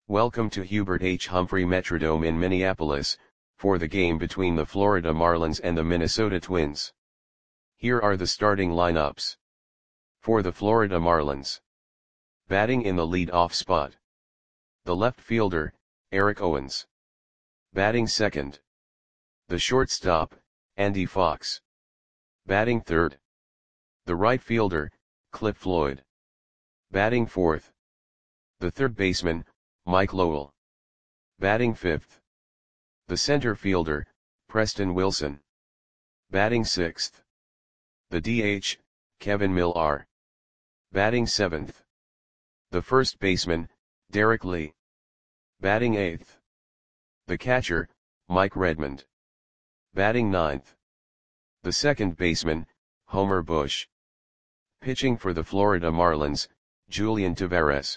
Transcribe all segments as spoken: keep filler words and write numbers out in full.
Welcome to Hubert H. Humphrey Metrodome in Minneapolis, for the game between the Florida Marlins and the Minnesota Twins. Here are the starting lineups. For the Florida Marlins. Batting in the lead-off spot. The left fielder, Eric Owens. Batting second. The shortstop, Andy Fox. Batting third. The right fielder, Cliff Floyd. Batting fourth. The third baseman, Mike Lowell. Batting fifth. The center fielder, Preston Wilson. Batting sixth. The D H, Kevin Millar. Batting seventh. The first baseman, Derek Lee. Batting eighth. The catcher, Mike Redmond. Batting ninth. The second baseman, Homer Bush. Pitching for the Florida Marlins, Julian Taveras.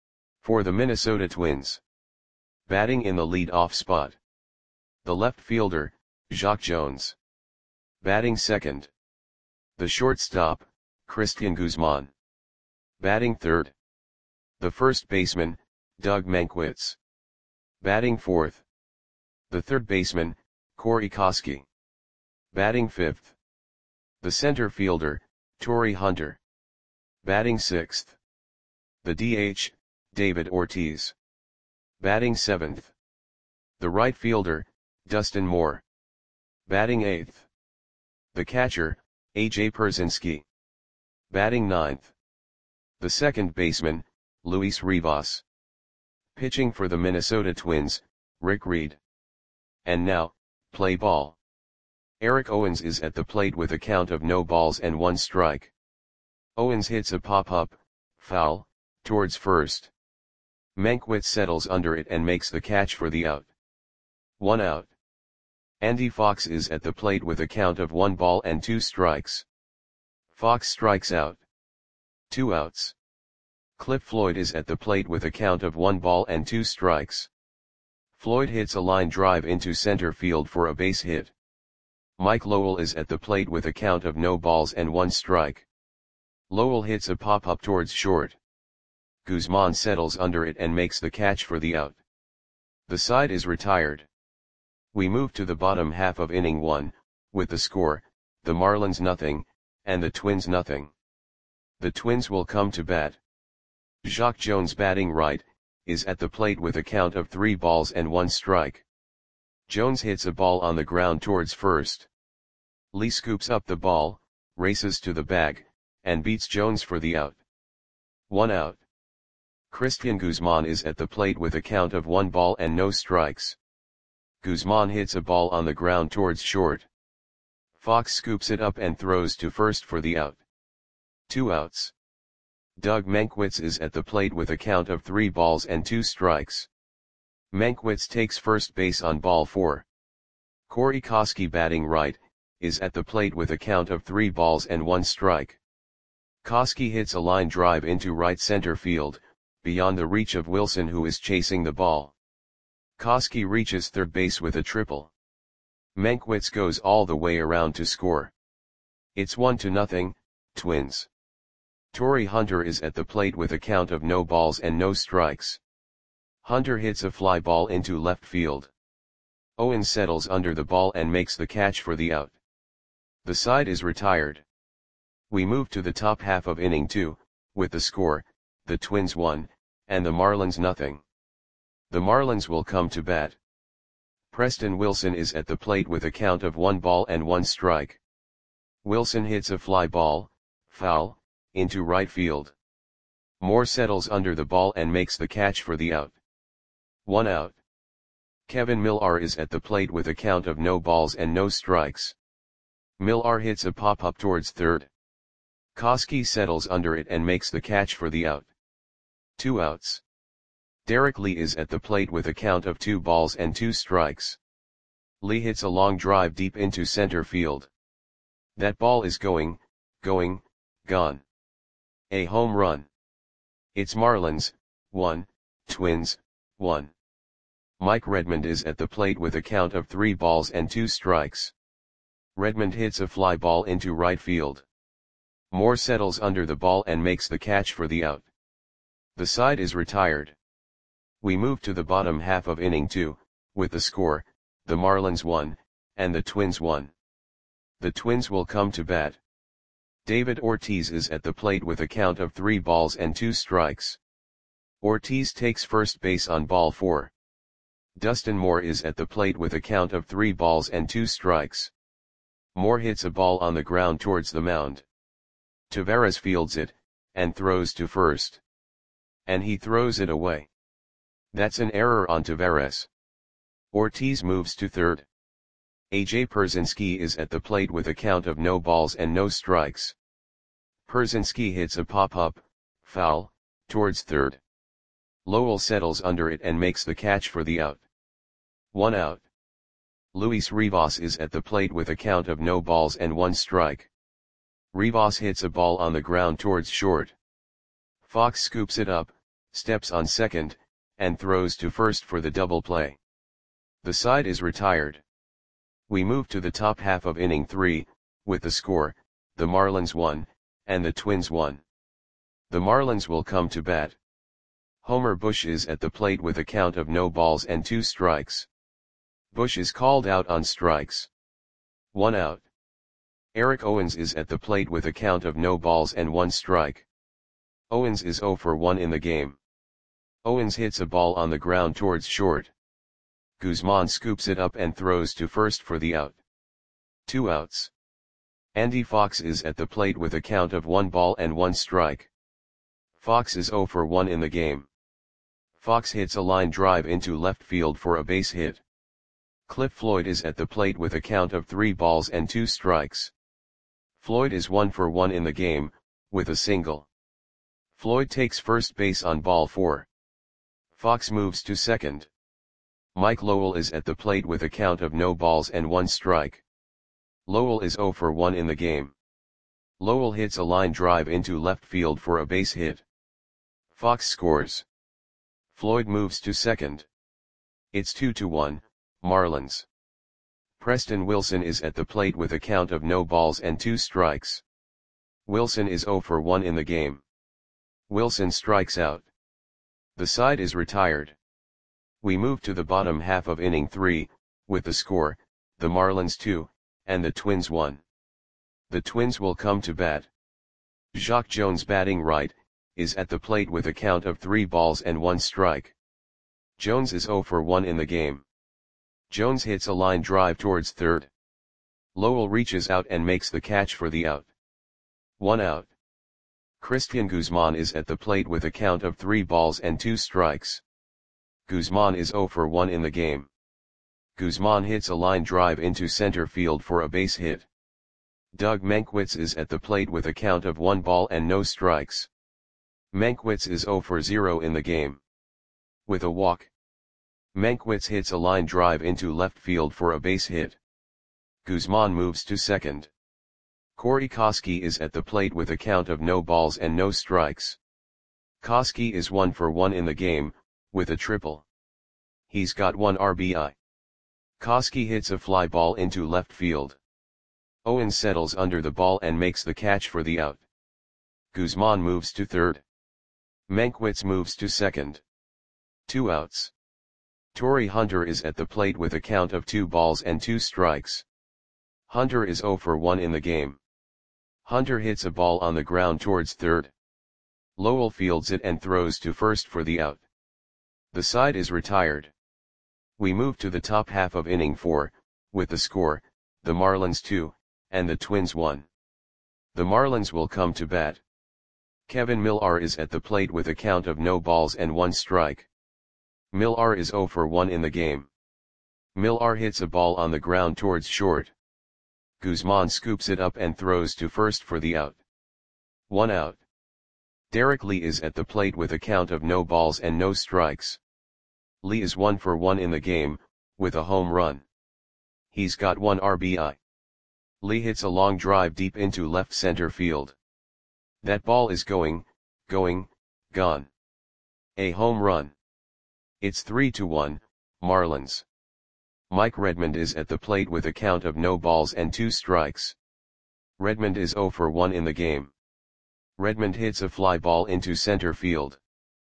For the Minnesota Twins. Batting in the lead-off spot. The left fielder, Jacque Jones. Batting second. The shortstop, Cristian Guzman. Batting third. The first baseman, Doug Mankiewicz. Batting fourth. The third baseman, Corey Koskie. Batting fifth. The center fielder, Torii Hunter. Batting sixth. The D H, David Ortiz. Batting seventh. The right fielder, Dustin Moore. Batting eighth. The catcher, A J Pierzynski. Batting ninth. The second baseman, Luis Rivas. Pitching for the Minnesota Twins, Rick Reed. And now, play ball. Eric Owens is at the plate with a count of no balls and one strike. Owens hits a pop-up, foul, towards first. Mankiewicz settles under it and makes the catch for the out. One out. Andy Fox is at the plate with a count of one ball and two strikes. Fox strikes out. Two outs. Cliff Floyd is at the plate with a count of one ball and two strikes. Floyd hits a line drive into center field for a base hit. Mike Lowell is at the plate with a count of no balls and one strike. Lowell hits a pop-up towards short. Guzman settles under it and makes the catch for the out. The side is retired. We move to the bottom half of inning one, with the score, the Marlins nothing, and the Twins nothing. The Twins will come to bat. Jacque Jones batting right, is at the plate with a count of three balls and one strike. Jones hits a ball on the ground towards first. Lee scoops up the ball, races to the bag, and beats Jones for the out. One out. Cristian Guzman is at the plate with a count of one ball and no strikes. Guzman hits a ball on the ground towards short. Fox scoops it up and throws to first for the out. Two outs. Doug Mankiewicz is at the plate with a count of three balls and two strikes. Mankiewicz takes first base on ball four. Corey Koskie batting right, is at the plate with a count of three balls and one strike. Koskie hits a line drive into right center field, beyond the reach of Wilson who is chasing the ball. Koskie reaches third base with a triple. Mankiewicz goes all the way around to score. It's one to nothing, Twins. Torii Hunter is at the plate with a count of no balls and no strikes. Hunter hits a fly ball into left field. Owens settles under the ball and makes the catch for the out. The side is retired. We move to the top half of inning two, with the score, the Twins one, and the Marlins nothing. The Marlins will come to bat. Preston Wilson is at the plate with a count of one ball and one strike. Wilson hits a fly ball, foul, into right field. Moore settles under the ball and makes the catch for the out. One out. Kevin Millar is at the plate with a count of no balls and no strikes. Millar hits a pop-up towards third. Koskie settles under it and makes the catch for the out. Two outs. Derek Lee is at the plate with a count of two balls and two strikes. Lee hits a long drive deep into center field. That ball is going, going, gone. A home run. It's Marlins, one, Twins, one. Mike Redmond is at the plate with a count of three balls and two strikes. Redmond hits a fly ball into right field. Moore settles under the ball and makes the catch for the out. The side is retired. We move to the bottom half of inning two, with the score, the Marlins one, and the Twins one. The Twins will come to bat. David Ortiz is at the plate with a count of three balls and two strikes. Ortiz takes first base on ball four. Dustin Moore is at the plate with a count of three balls and two strikes. Moore hits a ball on the ground towards the mound. Taveras fields it, and throws to first. And he throws it away. That's an error on Taveras. Ortiz moves to third. A J Pierzynski is at the plate with a count of no balls and no strikes. Pierzynski hits a pop-up, foul, towards third. Lowell settles under it and makes the catch for the out. One out. Luis Rivas is at the plate with a count of no balls and one strike. Rivas hits a ball on the ground towards short. Fox scoops it up, steps on second, and throws to first for the double play. The side is retired. We move to the top half of inning three, with the score, the Marlins one, and the Twins one. The Marlins will come to bat. Homer Bush is at the plate with a count of no balls and two strikes. Bush is called out on strikes. One out. Eric Owens is at the plate with a count of no balls and one strike. Owens is zero for one in the game. Owens hits a ball on the ground towards short. Guzman scoops it up and throws to first for the out. Two outs. Andy Fox is at the plate with a count of one ball and one strike. Fox is zero for one in the game. Fox hits a line drive into left field for a base hit. Cliff Floyd is at the plate with a count of three balls and two strikes. Floyd is one for one in the game, with a single. Floyd takes first base on ball four. Fox moves to second. Mike Lowell is at the plate with a count of no balls and one strike. Lowell is zero for one in the game. Lowell hits a line drive into left field for a base hit. Fox scores. Floyd moves to second. It's two to one, Marlins. Preston Wilson is at the plate with a count of no balls and two strikes. Wilson is zero for one in the game. Wilson strikes out. The side is retired. We move to the bottom half of inning three, with the score, the Marlins two, and the Twins one. The Twins will come to bat. Jacque Jones, batting right, is at the plate with a count of three balls and one strike. Jones is zero for one in the game. Jones hits a line drive towards third. Lowell reaches out and makes the catch for the out. One out. Christian Guzman is at the plate with a count of three balls and two strikes. Guzman is zero for one in the game. Guzman hits a line drive into center field for a base hit. Doug Mankiewicz is at the plate with a count of one ball and no strikes. Mankiewicz is zero for zero in the game. With a walk. Mankiewicz hits a line drive into left field for a base hit. Guzman moves to second. Corey Koskie is at the plate with a count of no balls and no strikes. Koskie is one for one in the game, with a triple. He's got one R B I. Koskie hits a fly ball into left field. Owens settles under the ball and makes the catch for the out. Guzman moves to third. Mankiewicz moves to second. Two outs. Torrey Hunter is at the plate with a count of two balls and two strikes. Hunter is zero for one in the game. Hunter hits a ball on the ground towards third. Lowell fields it and throws to first for the out. The side is retired. We move to the top half of inning four, with the score, the Marlins two, and the Twins one. The Marlins will come to bat. Kevin Millar is at the plate with a count of no balls and one strike. Millar is zero for one in the game. Millar hits a ball on the ground towards short. Guzman scoops it up and throws to first for the out. One out. Derek Lee is at the plate with a count of no balls and no strikes. Lee is one for one in the game, with a home run. He's got one R B I. Lee hits a long drive deep into left center field. That ball is going, going, gone. A home run. It's three to one, Marlins. Mike Redmond is at the plate with a count of no balls and two strikes. Redmond is zero for one in the game. Redmond hits a fly ball into center field.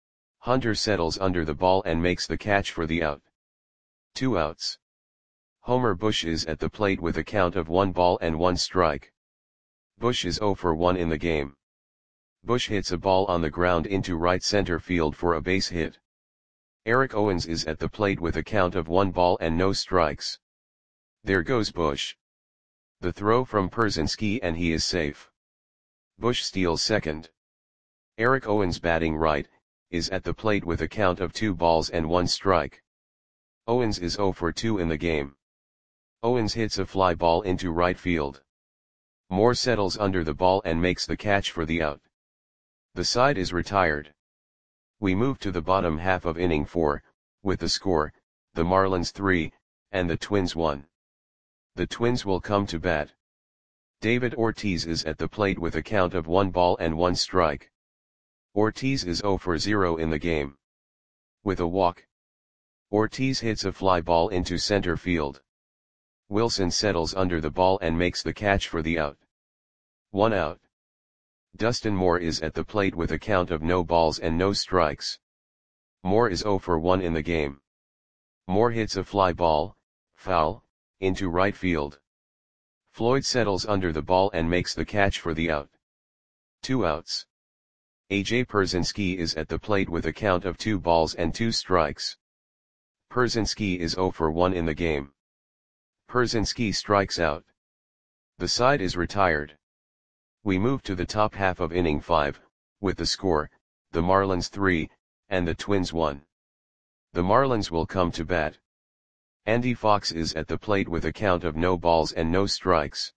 Hunter settles under the ball and makes the catch for the out. Two outs. Homer Bush is at the plate with a count of one ball and one strike. Bush is oh for one in the game. Bush hits a ball on the ground into right center field for a base hit. Eric Owens is at the plate with a count of one ball and no strikes. There goes Bush. The throw from Pierzynski and he is safe. Bush steals second. Eric Owens, batting right, is at the plate with a count of two balls and one strike. Owens is oh for two in the game. Owens hits a fly ball into right field. Moore settles under the ball and makes the catch for the out. The side is retired. We move to the bottom half of inning four, with the score, the Marlins three, and the Twins one. The Twins will come to bat. David Ortiz is at the plate with a count of one ball and one strike. Ortiz is oh for zero in the game. With a walk, Ortiz hits a fly ball into center field. Wilson settles under the ball and makes the catch for the out. One out. Dustin Moore is at the plate with a count of no balls and no strikes. Moore is oh for one in the game. Moore hits a fly ball, foul, into right field. Floyd settles under the ball and makes the catch for the out. Two outs. A J Pierzynski is at the plate with a count of two balls and two strikes. Pierzynski is oh for one in the game. Pierzynski strikes out. The side is retired. We move to the top half of inning five, with the score, the Marlins three, and the Twins one. The Marlins will come to bat. Andy Fox is at the plate with a count of no balls and no strikes.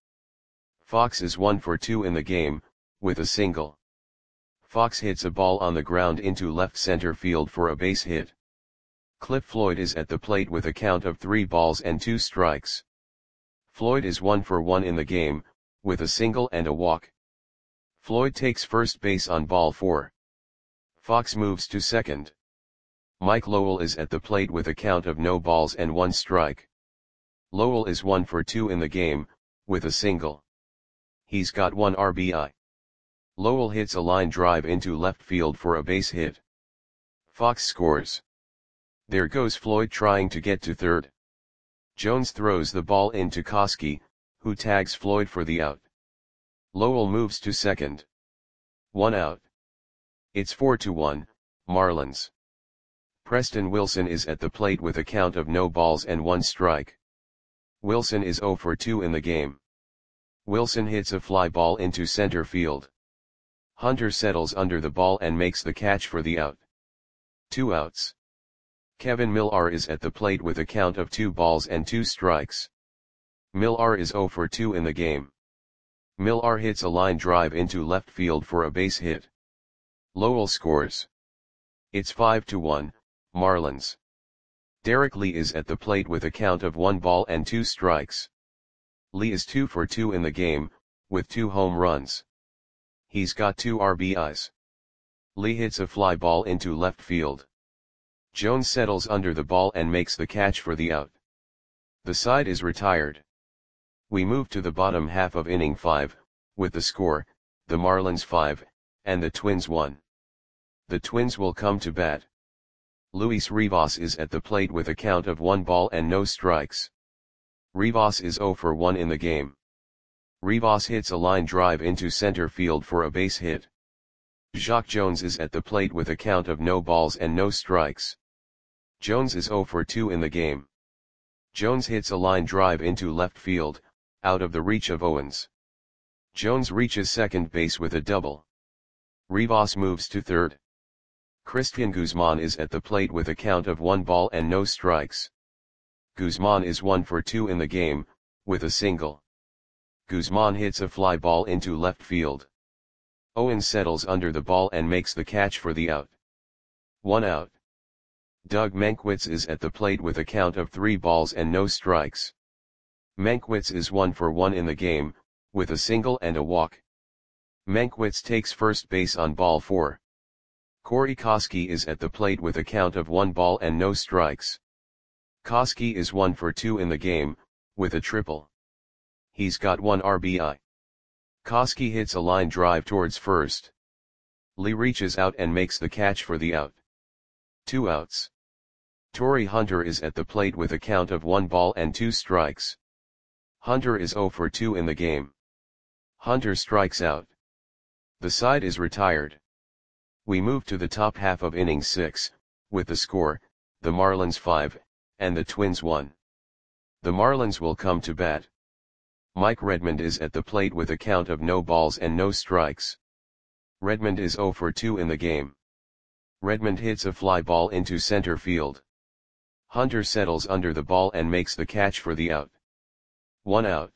Fox is one for two in the game, with a single. Fox hits a ball on the ground into left center field for a base hit. Cliff Floyd is at the plate with a count of three balls and two strikes. Floyd is one for one in the game, with a single and a walk. Floyd takes first base on ball four. Fox moves to second. Mike Lowell is at the plate with a count of no balls and one strike. Lowell is one for two in the game, with a single. He's got one R B I. Lowell hits a line drive into left field for a base hit. Fox scores. There goes Floyd trying to get to third. Jones throws the ball into Koski, who tags Floyd for the out. Lowell moves to second. One out. It's four to one, Marlins. Preston Wilson is at the plate with a count of no balls and one strike. Wilson is oh for two in the game. Wilson hits a fly ball into center field. Hunter settles under the ball and makes the catch for the out. Two outs. Kevin Millar is at the plate with a count of two balls and two strikes. Millar is oh for two in the game. Millar hits a line drive into left field for a base hit. Lowell scores. It's five to one, Marlins. Derek Lee is at the plate with a count of one ball and two strikes. Lee is two for two in the game, with two home runs. He's got two R B Is. Lee hits a fly ball into left field. Jones settles under the ball and makes the catch for the out. The side is retired. We move to the bottom half of inning five, with the score, the Marlins five, and the Twins one. The Twins will come to bat. Luis Rivas is at the plate with a count of one ball and no strikes. Rivas is oh for one in the game. Rivas hits a line drive into center field for a base hit. Jacque Jones is at the plate with a count of no balls and no strikes. Jones is oh for two in the game. Jones hits a line drive into left field, out of the reach of Owens. Jones reaches second base with a double. Rivas moves to third. Christian Guzman is at the plate with a count of one ball and no strikes. Guzman is one for two in the game, with a single. Guzman hits a fly ball into left field. Owens settles under the ball and makes the catch for the out. One out. Doug Mankiewicz is at the plate with a count of three balls and no strikes. Mankiewicz is one for one in the game, with a single and a walk. Mankiewicz takes first base on ball four. Corey Koski is at the plate with a count of one ball and no strikes. Koski is one for two in the game, with a triple. He's got one R B I. Koski hits a line drive towards first. Lee reaches out and makes the catch for the out. Two outs. Torii Hunter is at the plate with a count of one ball and two strikes. Hunter is zero for two in the game. Hunter strikes out. The side is retired. We move to the top half of inning six, with the score, the Marlins five, and the Twins one. The Marlins will come to bat. Mike Redmond is at the plate with a count of no balls and no strikes. Redmond is zero for two in the game. Redmond hits a fly ball into center field. Hunter settles under the ball and makes the catch for the out. One out.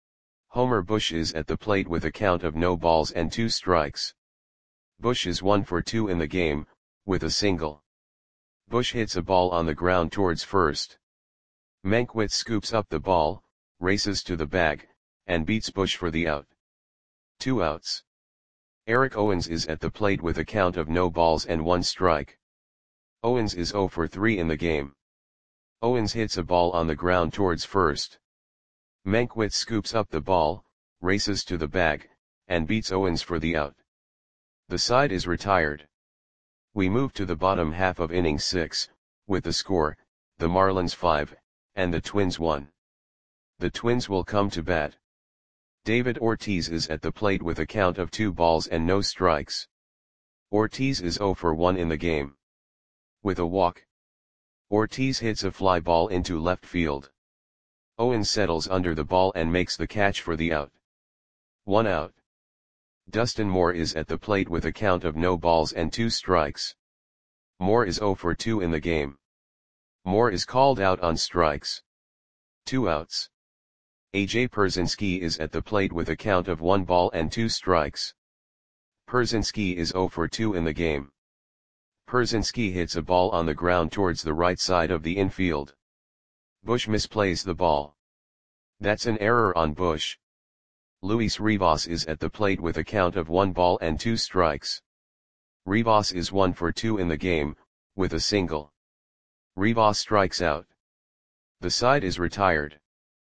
Homer Bush is at the plate with a count of no balls and two strikes. Bush is one for two in the game, with a single. Bush hits a ball on the ground towards first. Mankiewicz scoops up the ball, races to the bag, and beats Bush for the out. Two outs. Eric Owens is at the plate with a count of no balls and one strike. Owens is zero for three in the game. Owens hits a ball on the ground towards first. Mankiewicz scoops up the ball, races to the bag, and beats Owens for the out. The side is retired. We move to the bottom half of inning six, with the score, the Marlins five, and the Twins one. The Twins will come to bat. David Ortiz is at the plate with a count of two balls and no strikes. Ortiz is zero for one in the game. With a walk, Ortiz hits a fly ball into left field. Owens settles under the ball and makes the catch for the out. One out. Dustin Moore is at the plate with a count of no balls and two strikes. Moore is zero for two in the game. Moore is called out on strikes. Two outs. A J Pierzynski is at the plate with a count of one ball and two strikes. Pierzynski is zero for two in the game. Pierzynski hits a ball on the ground towards the right side of the infield. Bush misplays the ball. That's an error on Bush. Luis Rivas is at the plate with a count of one ball and two strikes. Rivas is one for two in the game, with a single. Rivas strikes out. The side is retired.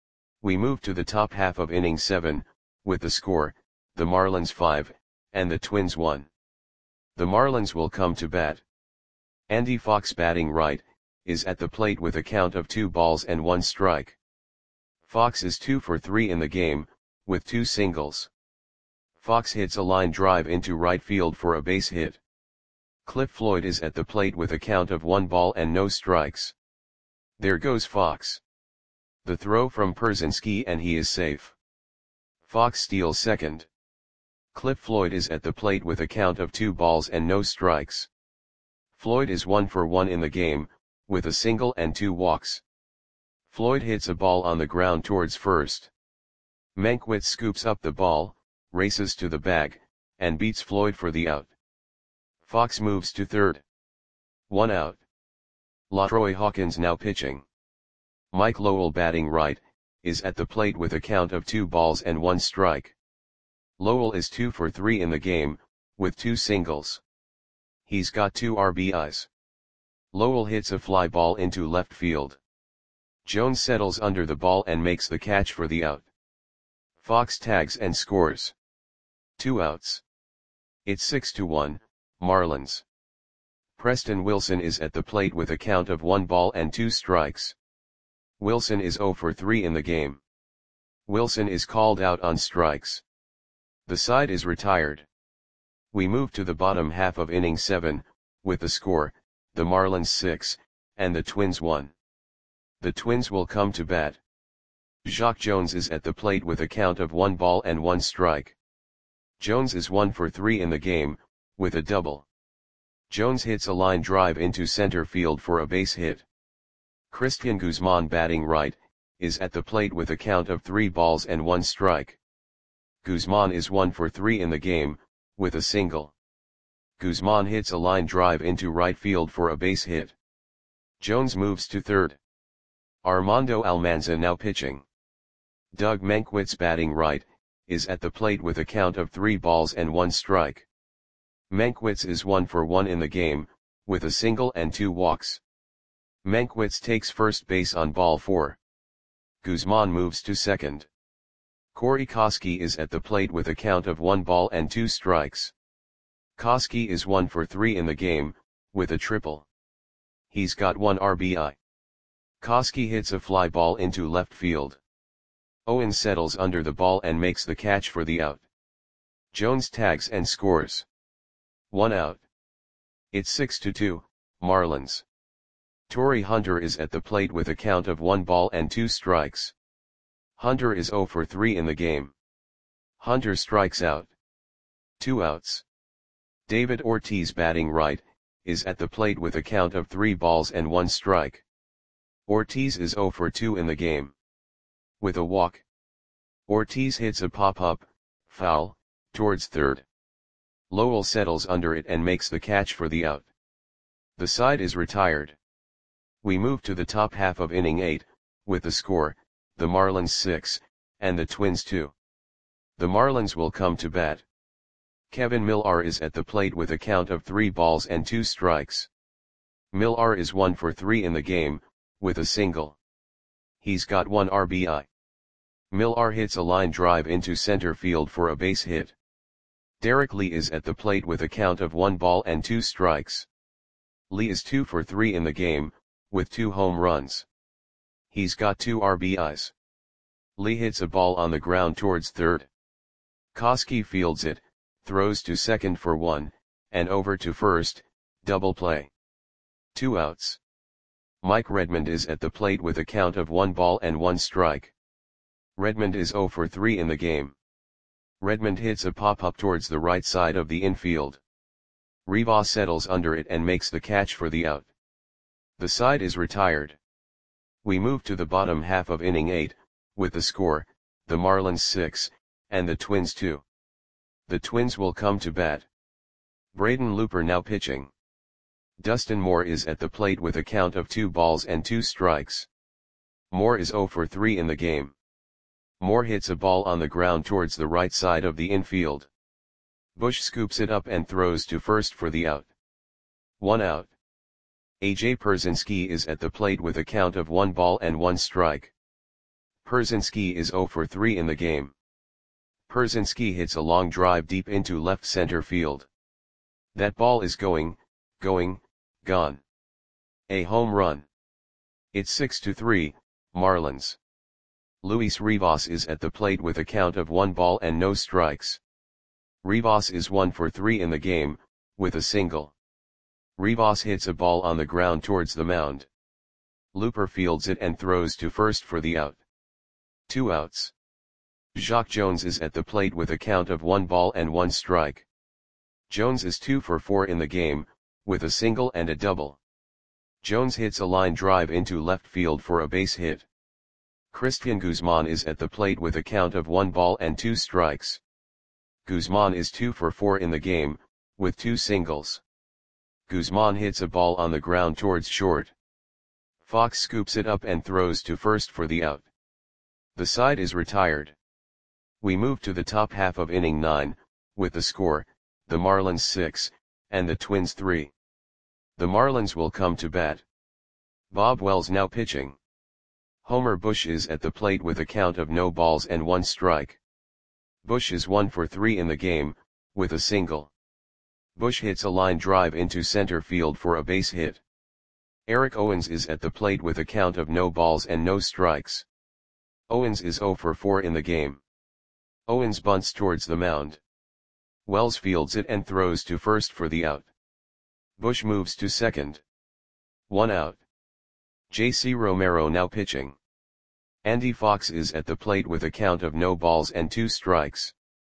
We move to the top half of inning seven, with the score, the Marlins five, and the Twins one. The Marlins will come to bat. Andy Fox, batting right, is at the plate with a count of two balls and one strike. Fox is two for three in the game, with two singles. Fox hits a line drive into right field for a base hit. Cliff Floyd is at the plate with a count of one ball and no strikes. There goes Fox. The throw from Pierzynski and he is safe. Fox steals second. Cliff Floyd is at the plate with a count of two balls and no strikes. Floyd is one for one in the game, with a single and two walks. Floyd hits a ball on the ground towards first. Mankiewicz scoops up the ball, races to the bag, and beats Floyd for the out. Fox moves to third. One out. LaTroy Hawkins now pitching. Mike Lowell, batting right, is at the plate with a count of two balls and one strike. Lowell is two for three in the game, with two singles. He's got two R B Is. Lowell hits a fly ball into left field. Jones settles under the ball and makes the catch for the out. Fox tags and scores. Two outs. It's six to one, Marlins. Preston Wilson is at the plate with a count of one ball and two strikes. Wilson is zero for three in the game. Wilson is called out on strikes. The side is retired. We move to the bottom half of inning seven, with the score, the Marlins six, and the Twins one. The Twins will come to bat. Jacque Jones is at the plate with a count of one ball and one strike. Jones is one for three in the game, with a double. Jones hits a line drive into center field for a base hit. Christian Guzman, batting right, is at the plate with a count of three balls and one strike. Guzman is one for three in the game, with a single. Guzman hits a line drive into right field for a base hit. Jones moves to third. Armando Almanza now pitching. Doug Mankiewicz, batting right, is at the plate with a count of three balls and one strike. Mankiewicz is one for one in the game, with a single and two walks. Mankiewicz takes first base on ball four. Guzman moves to second. Corey Koskie is at the plate with a count of one ball and two strikes. Koskie is one for three in the game, with a triple. He's got one R B I. Koski hits a fly ball into left field. Owens settles under the ball and makes the catch for the out. Jones tags and scores. One out. It's six to two, Marlins. Torii Hunter is at the plate with a count of one ball and two strikes. Hunter is zero for three in the game. Hunter strikes out. Two outs. David Ortiz, batting right, is at the plate with a count of three balls and one strike. Ortiz is zero for two in the game. With a walk, Ortiz hits a pop-up, foul, towards third. Lowell settles under it and makes the catch for the out. The side is retired. We move to the top half of inning eight, with the score, the Marlins six, and the Twins two. The Marlins will come to bat. Kevin Millar is at the plate with a count of three balls and two strikes. Millar is one for three in the game, with a single. He's got one R B I. Millar hits a line drive into center field for a base hit. Derek Lee is at the plate with a count of one ball and two strikes. Lee is two for three in the game, with two home runs. He's got two R B Is. Lee hits a ball on the ground towards third. Koski fields it, throws to second for one, and over to first, double play. Two outs. Mike Redmond is at the plate with a count of one ball and one strike. Redmond is zero for three in the game. Redmond hits a pop-up towards the right side of the infield. Rivas settles under it and makes the catch for the out. The side is retired. We move to the bottom half of inning eight, with the score, the Marlins six, and the Twins two. The Twins will come to bat. Braden Looper now pitching. Dustin Moore is at the plate with a count of two balls and two strikes. Moore is zero for three in the game. Moore hits a ball on the ground towards the right side of the infield. Bush scoops it up and throws to first for the out. One out. A J Pierzynski is at the plate with a count of one ball and one strike. Pierzynski is zero for three in the game. Pierzynski hits a long drive deep into left center field. That ball is going, going, gone. A home run. It's six to three, Marlins. Luis Rivas is at the plate with a count of one ball and no strikes. Rivas is one for three in the game, with a single. Rivas hits a ball on the ground towards the mound. Looper fields it and throws to first for the out. Two outs. Jacque Jones is at the plate with a count of one ball and one strike. Jones is two for four in the game, with a single and a double. Jones hits a line drive into left field for a base hit. Christian Guzman is at the plate with a count of one ball and two strikes. Guzman is two for four in the game, with two singles. Guzman hits a ball on the ground towards short. Fox scoops it up and throws to first for the out. The side is retired. We move to the top half of inning nine, with the score, the Marlins six, and the Twins three. The Marlins will come to bat. Bob Wells now pitching. Homer Bush is at the plate with a count of no balls and one strike. Bush is one for three in the game, with a single. Bush hits a line drive into center field for a base hit. Eric Owens is at the plate with a count of no balls and no strikes. Owens is zero for four in the game. Owens bunts towards the mound. Wells fields it and throws to first for the out. Bush moves to second. One out. J C Romero now pitching. Andy Fox is at the plate with a count of no balls and two strikes.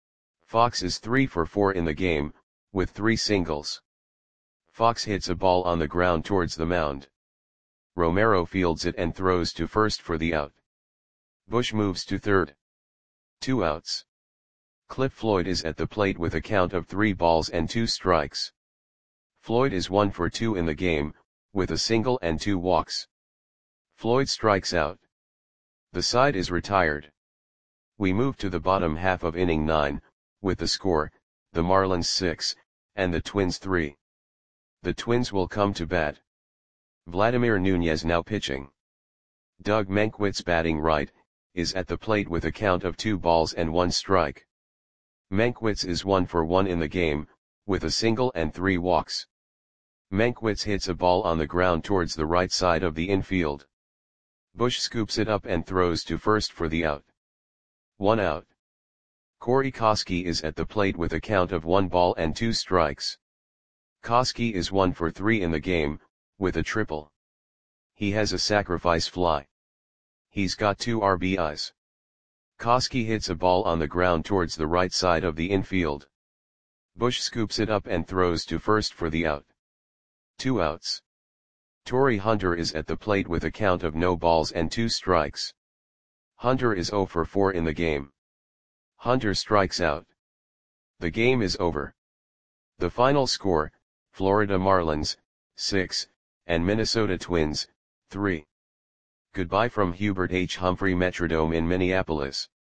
Fox is three for four in the game, with three singles. Fox hits a ball on the ground towards the mound. Romero fields it and throws to first for the out. Bush moves to third. Two outs. Cliff Floyd is at the plate with a count of three balls and two strikes. Floyd is one for two in the game, with a single and two walks. Floyd strikes out. The side is retired. We move to the bottom half of inning nine, with the score, the Marlins six, and the Twins three. The Twins will come to bat. Vladimir Nunez now pitching. Doug Mankiewicz, batting right, is at the plate with a count of two balls and one strike. Mankiewicz is one for one in the game, with a single and three walks. Mankiewicz hits a ball on the ground towards the right side of the infield. Bush scoops it up and throws to first for the out. One out. Corey Koskie is at the plate with a count of one ball and two strikes. Koskie is one for three in the game, with a triple. He has a sacrifice fly. He's got two R B Is. Koskie hits a ball on the ground towards the right side of the infield. Bush scoops it up and throws to first for the out. Two outs. Torii Hunter is at the plate with a count of no balls and two strikes. Hunter is zero for four in the game. Hunter strikes out. The game is over. The final score, Florida Marlins, six, and Minnesota Twins, three. Goodbye from Hubert H. Humphrey Metrodome in Minneapolis.